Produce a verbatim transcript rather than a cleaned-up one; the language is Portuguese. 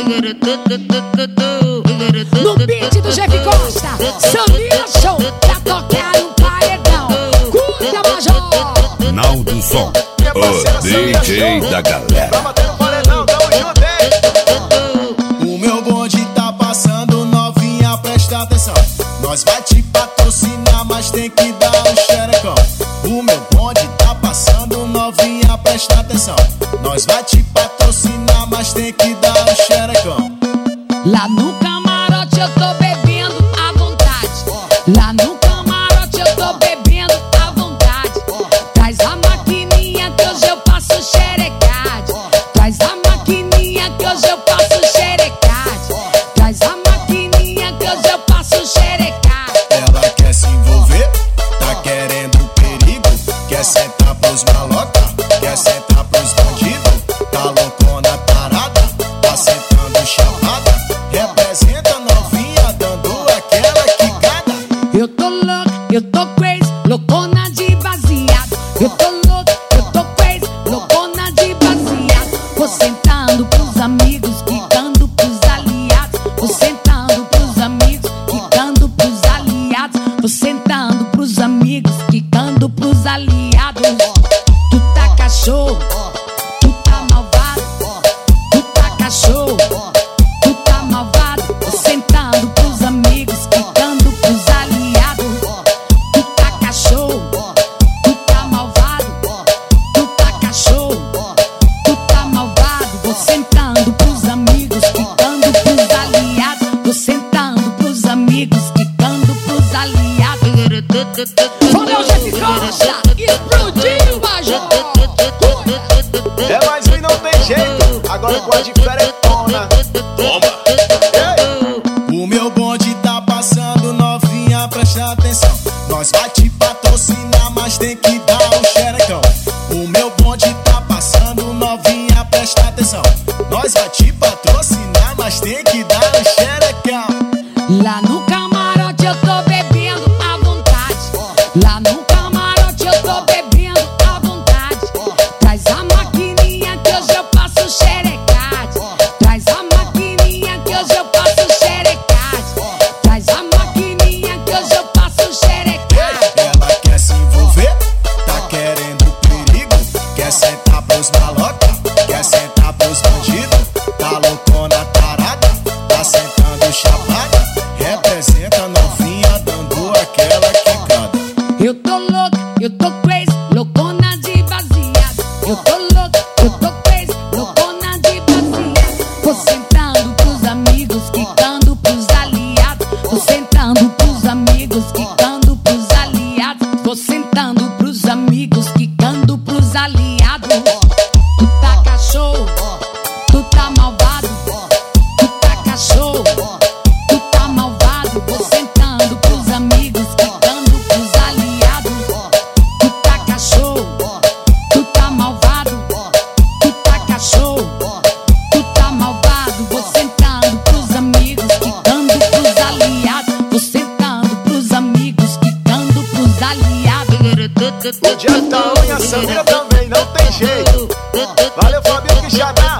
No beat do Jeff Costa, Samira Show, pra tocar um paredão. Curta, Major. Naldo Som, o D J da galera. Pra bater no paredão, tamo junto, hein? O meu bonde tá passando, novinha, presta atenção. Nós vai te patrocinar, mas tem que dar um xerecão. O meu bonde tá passando, novinha, presta atenção. Nós vai te patrocinar, mas tem que dar um xerecão. Lá no camarote eu tô bebendo à vontade. Lá no camarote eu tô bebendo à vontade. Traz a maquininha que hoje eu faço xerecade. Traz a maquininha que hoje eu faço xerecade. Traz a maquininha que hoje eu faço xerecade. Ela quer se envolver, tá querendo perigo. Quer sentar pros maloca, quer sentar pros bandidos. Tá loucona tarada, tá sentando chapada. Representa novinha, dando aquela quicada. Eu tô louca, eu tô crazy, loucona de baseado. Eu tô louca, eu tô crazy, loucona de baseado. Vou sentando pros amigos, quicando pros aliados. Vou sentando pros amigos, quicando pros aliados. Vou sentando pros amigos, quicando pros aliados. Tu tá cachorro, tu tá malvado. Tu tá cachorro, tu tá malvado. Vou sentando pros amigos, quicando pros aliados. Tu tá cachorro, tu tá malvado. Tu tá cachorro, tu tá malvado. Vou sentando pros amigos, quicando pros aliados. Vou sentando pros amigos, quicando pros aliados. Valeu, Jeff Costa, explodiu, Major. É mais um e não tem jeito. Agora com a diferentona. Toma! O meu bonde tá passando, novinha, presta atenção. Nós vai te patrocinar, mas tem que dar um xerecão. O meu bonde tá passando, novinha, presta atenção. Nós vai te patrocinar, mas tem que dar um xerecão. Lá no camarote eu tô bebendo à vontade. Lá no camarote eu tô bebendo à vontade. Traz a maquininha que hoje eu faço xerecade. Traz a maquininha que hoje eu faço xerecade. Traz a maquininha que hoje eu faço xerecade. Ela quer se envolver, tá querendo perigo. Quer sentar pros maloca, quer sentar pros bandidos. Tá loucona tarada, tá sentando chapada. Representa novinha, dando aquela quicada. Eu tô louca, eu tô crazy, loucona de baseado. Eu tô louca, eu tô crazy, loucona de baseado. Vou sentando pros amigos, quicando pros aliados. Vou sentando pros amigos, quicando pros aliados. Vou sentando pros amigos, quicando pros aliados. Tu tá cachorro, tu tá malvado. Tu tá cachorro, tu tá malvado. Vou sentando pros amigos, quicando pros aliados. Tu tá cachorro, tu tá malvado. Tu tá cachorro, tu tá malvado. Vou sentando pros amigos, quicando pros aliados. Vou sentando pros amigos, quicando pros aliados. O Diatão e a Samira também, não tem jeito. Valeu, Fabinho Quixadá.